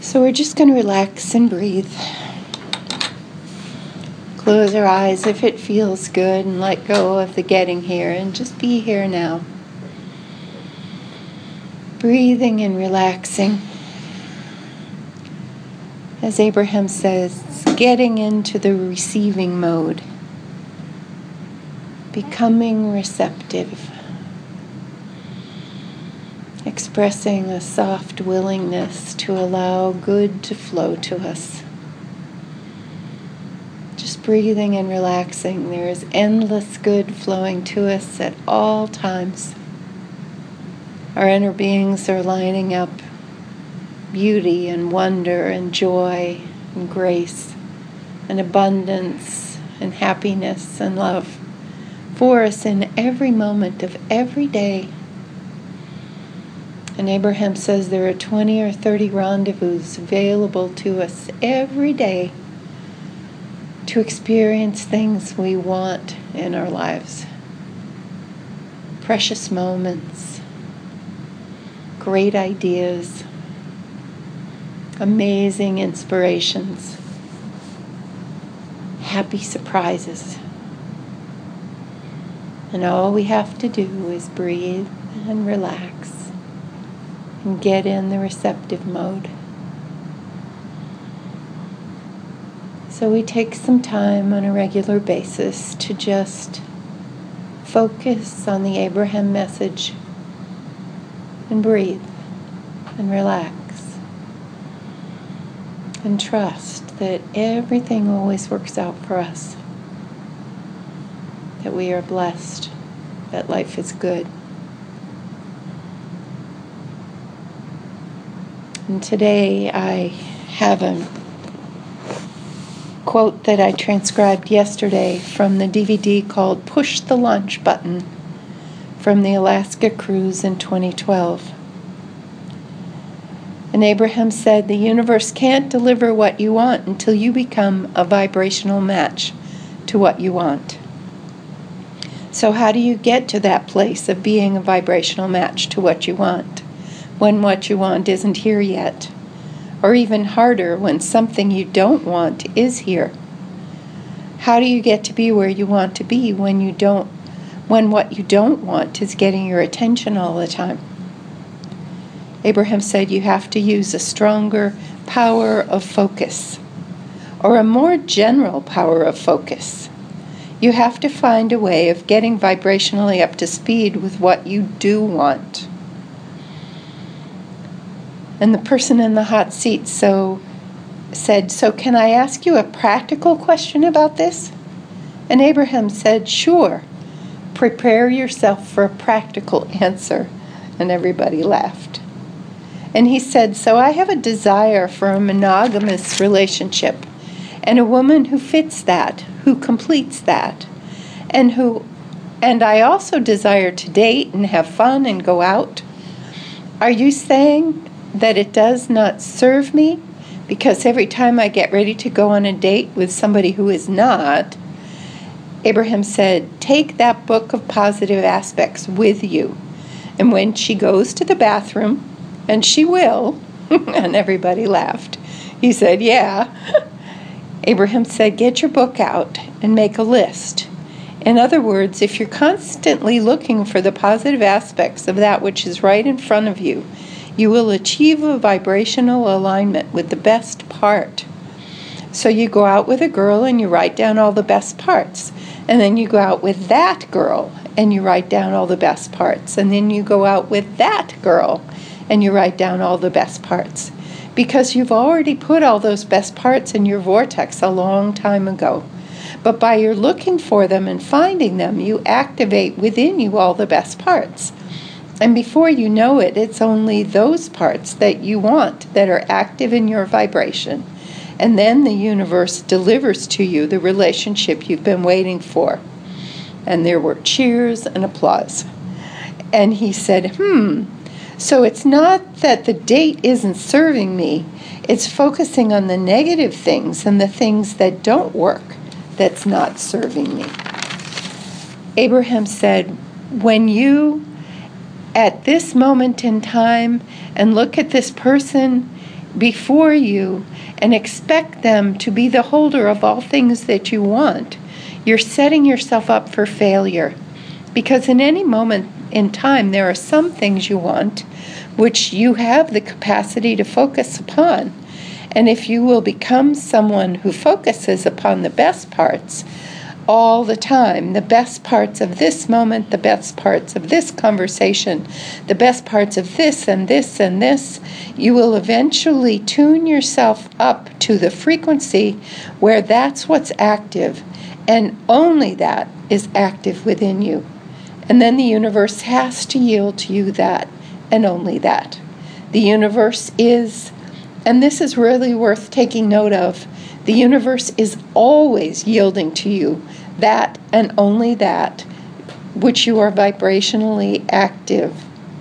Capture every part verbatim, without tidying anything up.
So we're just going to relax and breathe. Close our eyes if it feels good and let go of the getting here and just be here now. Breathing and relaxing. As Abraham says, getting into the receiving mode. Becoming receptive. Expressing a soft willingness to allow good to flow to us. Just breathing and relaxing. There is endless good flowing to us at all times. Our inner beings are lining up beauty and wonder and joy and grace and abundance and happiness and love for us in every moment of every day. And Abraham says there are twenty or thirty rendezvous available to us every day to experience things we want in our lives. Precious moments, great ideas, amazing inspirations, happy surprises. And all we have to do is breathe and relax and get in the receptive mode. So we take some time on a regular basis to just focus on the Abraham message and breathe and relax and trust that everything always works out for us, that we are blessed, that life is good. And today I have a quote that I transcribed yesterday from the D V D called Push the Launch Button from the Alaska cruise in twenty twelve. And Abraham said, the universe can't deliver what you want until you become a vibrational match to what you want. So how do you get to that place of being a vibrational match to what you want, when what you want isn't here yet? Or even harder, when something you don't want is here? How do you get to be where you want to be when you don't, when what you don't want is getting your attention all the time? Abraham said you have to use a stronger power of focus, or a more general power of focus. You have to find a way of getting vibrationally up to speed with what you do want. And the person in the hot seat so said, so can I ask you a practical question about this? And Abraham said, sure. Prepare yourself for a practical answer. And everybody laughed. And he said, so I have a desire for a monogamous relationship, and a woman who fits that, who completes that, and who, and I also desire to date and have fun and go out. Are you saying that it does not serve me because every time I get ready to go on a date with somebody who is not? Abraham said, take that book of positive aspects with you. And when she goes to the bathroom, and she will, and everybody laughed, he said, yeah. Abraham said, get your book out and make a list. In other words, if you're constantly looking for the positive aspects of that which is right in front of you, you will achieve a vibrational alignment with the best part. So you go out with a girl and you write down all the best parts. And then you go out with that girl and you write down all the best parts. And then you go out with that girl and you write down all the best parts. Because you've already put all those best parts in your vortex a long time ago. But by your looking for them and finding them, you activate within you all the best parts. And before you know it, it's only those parts that you want that are active in your vibration. And then the universe delivers to you the relationship you've been waiting for. And there were cheers and applause. And he said, hmm, so it's not that the date isn't serving me. It's focusing on the negative things and the things that don't work that's not serving me. Abraham said, when you, at this moment in time, and look at this person, before you and expect them to be the holder of all things that you want, you're setting yourself up for failure. Because in any moment in time, there are some things you want which you have the capacity to focus upon. And if you will become someone who focuses upon the best parts all the time, the best parts of this moment, the best parts of this conversation, the best parts of this and this and this, you will eventually tune yourself up to the frequency where that's what's active, and only that is active within you. And then the universe has to yield to you that, and only that. The universe is, and this is really worth taking note of, the universe is always yielding to you that and only that which you are vibrationally active,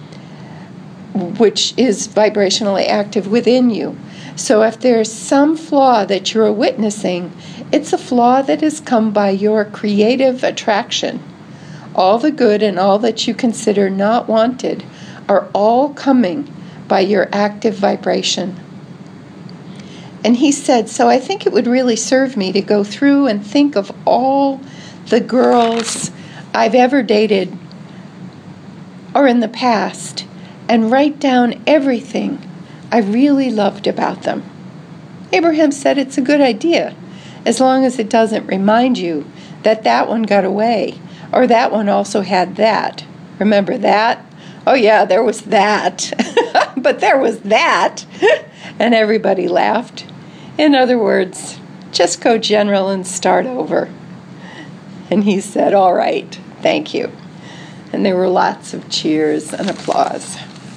which is vibrationally active within you. So if there's some flaw that you're witnessing, it's a flaw that has come by your creative attraction. All the good and all that you consider not wanted are all coming by your active vibration. And he said, so I think it would really serve me to go through and think of all the girls I've ever dated or in the past and write down everything I really loved about them. Abraham said it's a good idea, as long as it doesn't remind you that that one got away, or that one also had that. Remember that? Oh yeah, there was that. But there was that. And everybody laughed. In other words, just go general and start over. And he said, all right, thank you. And there were lots of cheers and applause.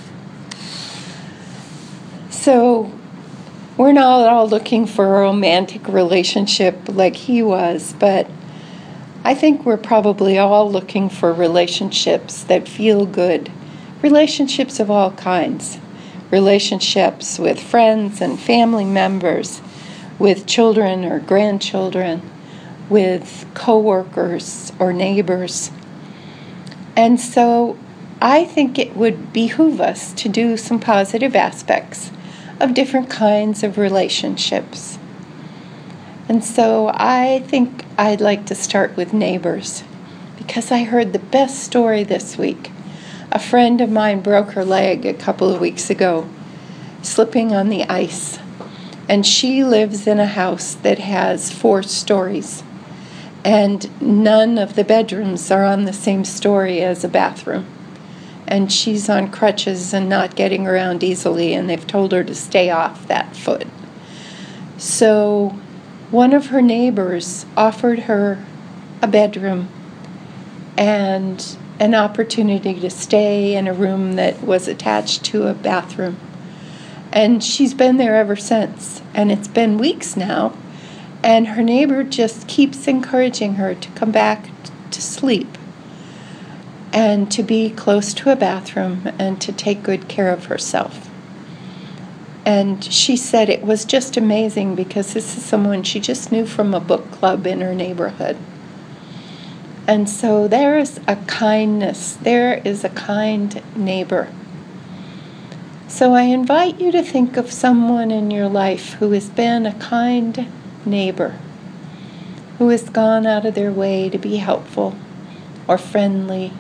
So we're not all looking for a romantic relationship like he was, but I think we're probably all looking for relationships that feel good. Relationships of all kinds. Relationships with friends and family members, with children or grandchildren, with coworkers or neighbors. And so I think it would behoove us to do some positive aspects of different kinds of relationships. And so I think I'd like to start with neighbors, because I heard the best story this week. A friend of mine broke her leg a couple of weeks ago, slipping on the ice. And she lives in a house that has four stories. And none of the bedrooms are on the same story as a bathroom. And she's on crutches and not getting around easily, and they've told her to stay off that foot. So one of her neighbors offered her a bedroom and an opportunity to stay in a room that was attached to a bathroom. And she's been there ever since. And it's been weeks now. And her neighbor just keeps encouraging her to come back t- to sleep and to be close to a bathroom and to take good care of herself. And she said it was just amazing because this is someone she just knew from a book club in her neighborhood. And so there is a kindness, there is a kind neighbor. So I invite you to think of someone in your life who has been a kind neighbor, who has gone out of their way to be helpful or friendly.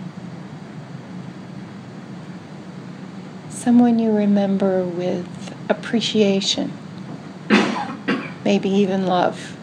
Someone you remember with appreciation, maybe even love.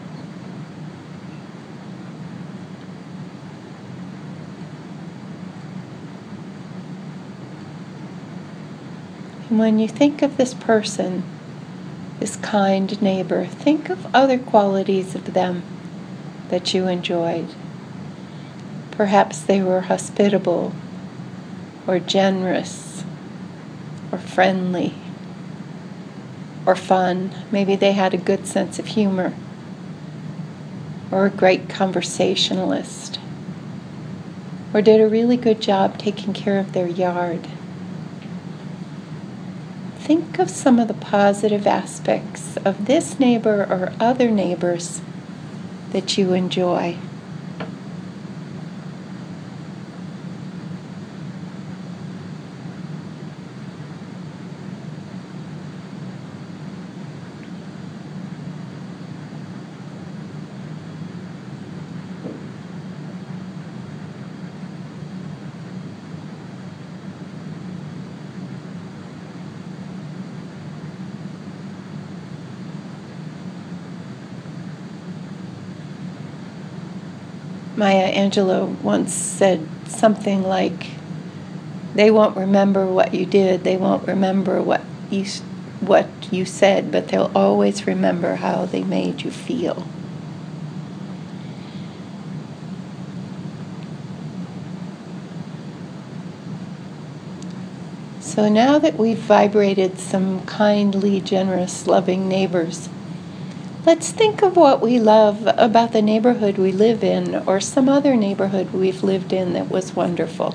And when you think of this person, this kind neighbor, think of other qualities of them that you enjoyed. Perhaps they were hospitable or generous or friendly or fun. Maybe they had a good sense of humor or a great conversationalist or did a really good job taking care of their yard. Think of some of the positive aspects of this neighbor or other neighbors that you enjoy. Maya Angelou once said something like, they won't remember what you did, they won't remember what you, what you said, but they'll always remember how they made you feel. So now that we've vibrated some kindly, generous, loving neighbors, let's think of what we love about the neighborhood we live in, or some other neighborhood we've lived in that was wonderful.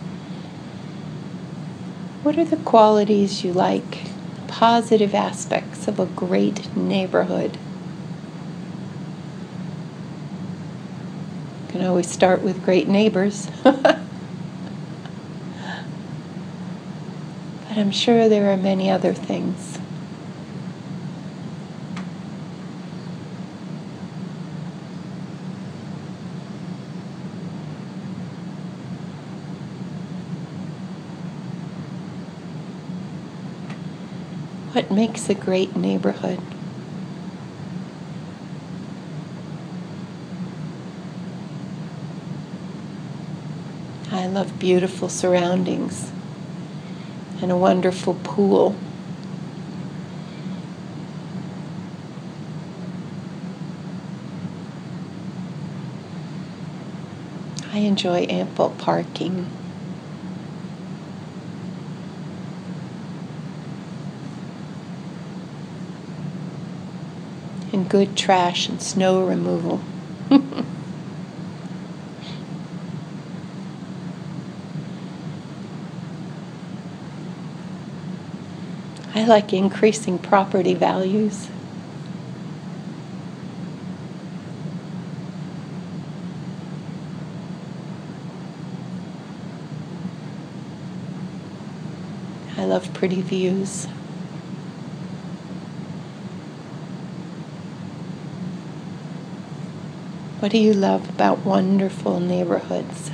What are the qualities you like, positive aspects of a great neighborhood? You can always start with great neighbors. But I'm sure there are many other things. What makes a great neighborhood? I love beautiful surroundings and a wonderful pool. I enjoy ample parking. And good trash and snow removal. I like increasing property values. I love pretty views. What do you love about wonderful neighborhoods?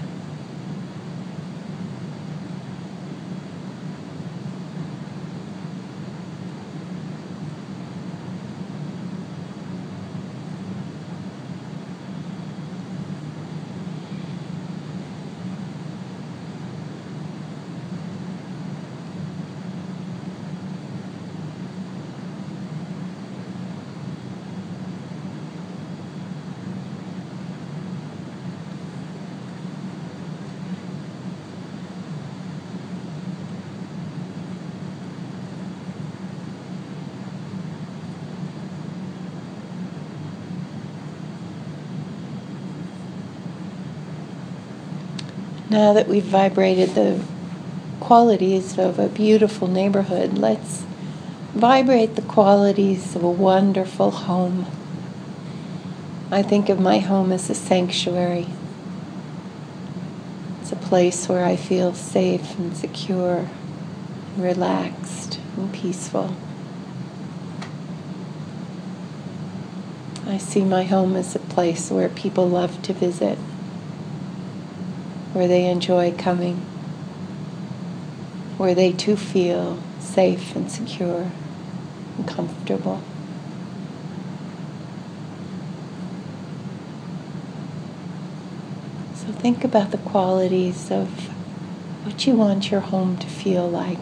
Now that we've vibrated the qualities of a beautiful neighborhood, let's vibrate the qualities of a wonderful home. I think of my home as a sanctuary. It's a place where I feel safe and secure, relaxed and peaceful. I see my home as a place where people love to visit, where they enjoy coming, where they too feel safe and secure and comfortable. So think about the qualities of what you want your home to feel like.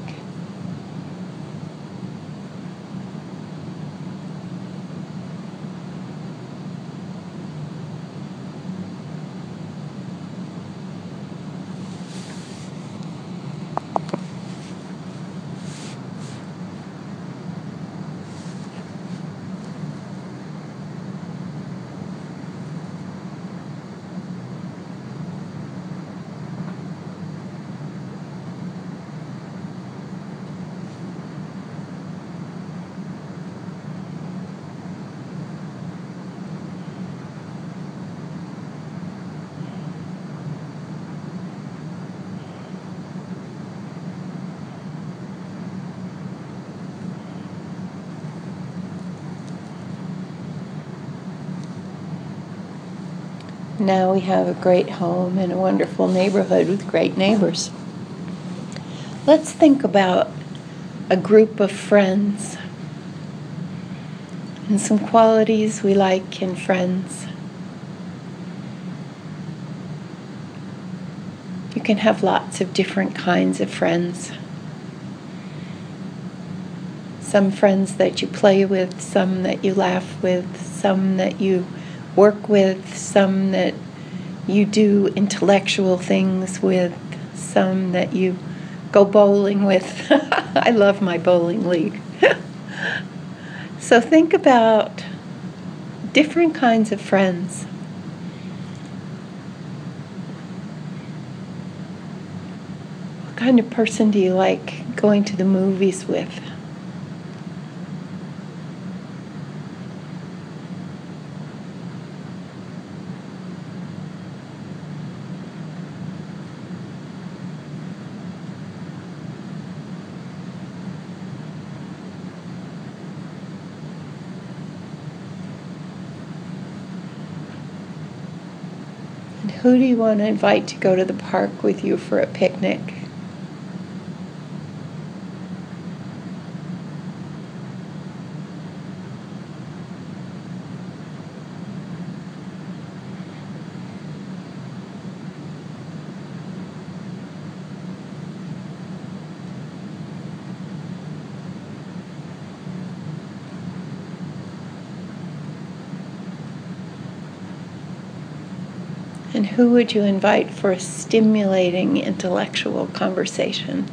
Now we have a great home and a wonderful neighborhood with great neighbors. Let's think about a group of friends and some qualities we like in friends. can have lots of different kinds of friends. Some friends that you play with, some that you laugh with, some that you work with, some that you do intellectual things with, some that you go bowling with. I love my bowling league. So think about different kinds of friends. What kind of person do you like going to the movies with? Who do you want to invite to go to the park with you for a picnic? And who would you invite for a stimulating intellectual conversation?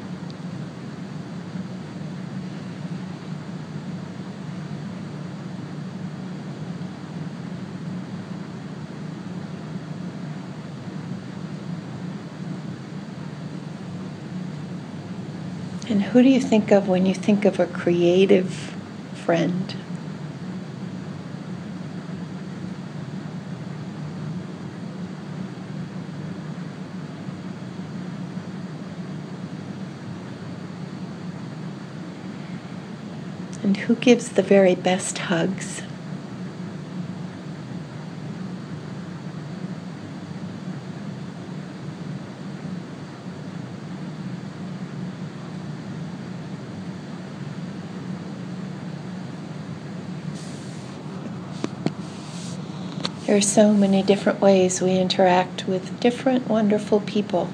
And who do you think of when you think of a creative friend? And who gives the very best hugs? There are so many different ways we interact with different wonderful people.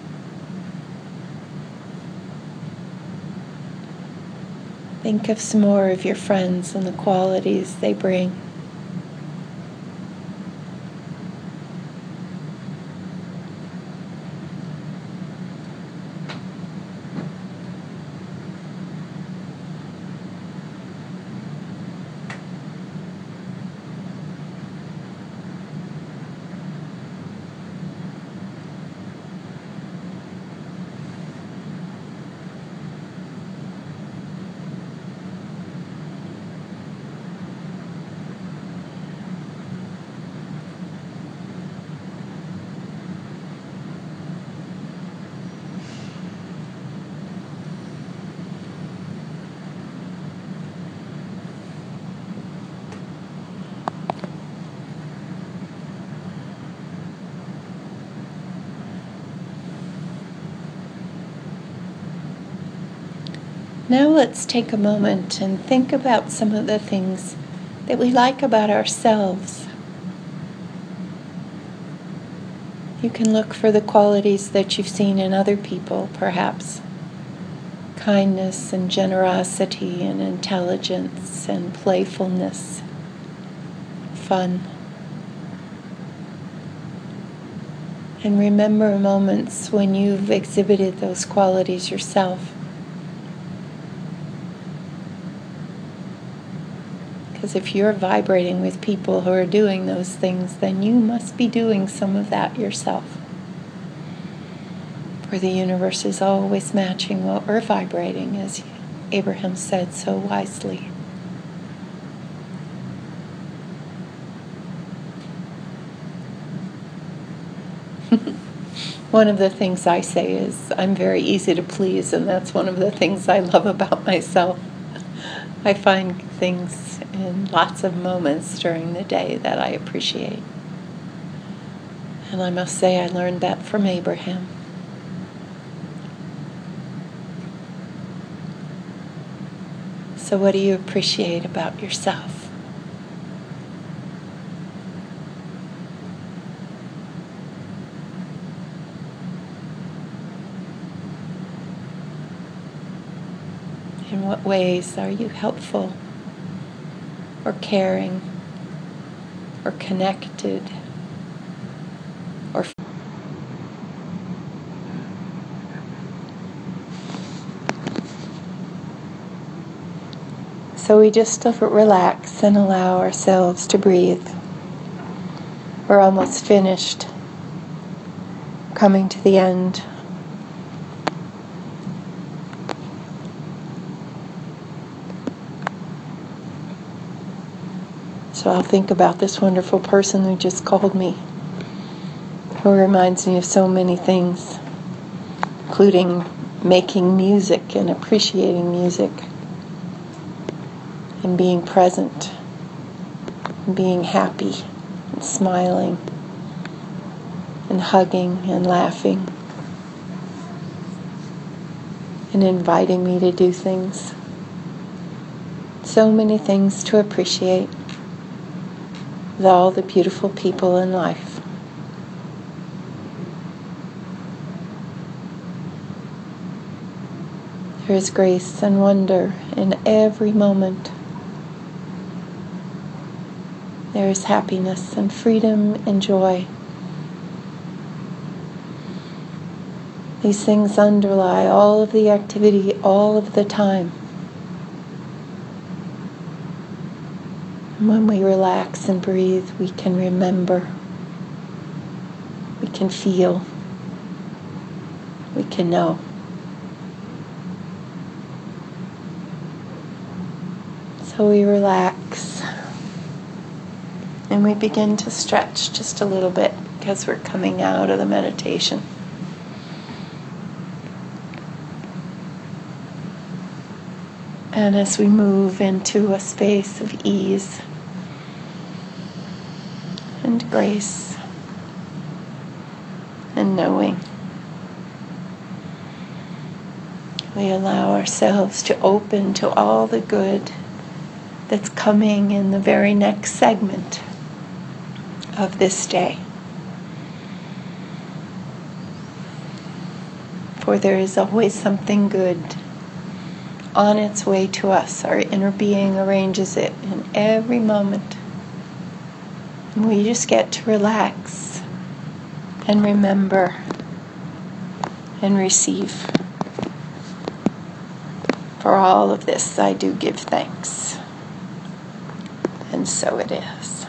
Think of some more of your friends and the qualities they bring. Now let's take a moment and think about some of the things that we like about ourselves. You can look for the qualities that you've seen in other people, perhaps. Kindness and generosity and intelligence and playfulness, fun. And remember moments when you've exhibited those qualities yourself. Because if you're vibrating with people who are doing those things, then you must be doing some of that yourself. For the universe is always matching what we're vibrating, as Abraham said so wisely. One of the things I say is I'm very easy to please, and that's one of the things I love about myself. I find things in lots of moments during the day that I appreciate. And I must say I learned that from Abraham. So what do you appreciate about yourself? In what ways are you helpful or caring or connected or so we just relax and allow ourselves to breathe. We're almost finished, coming to the end. So I'll think about this wonderful person who just called me, who reminds me of so many things, including making music and appreciating music, and being present, and being happy, and smiling, and hugging, and laughing, and inviting me to do things. So many things to appreciate with all the beautiful people in life. There is grace and wonder in every moment. There is happiness and freedom and joy. These things underlie all of the activity all of the time. And when we relax and breathe, we can remember, we can feel, we can know. So we relax and we begin to stretch just a little bit because we're coming out of the meditation. And as we move into a space of ease and grace and knowing, we allow ourselves to open to all the good that's coming in the very next segment of this day. For there is always something good on its way to us. Our inner being arranges it in every moment. And we just get to relax and remember and receive. For all of this I do give thanks. And so it is.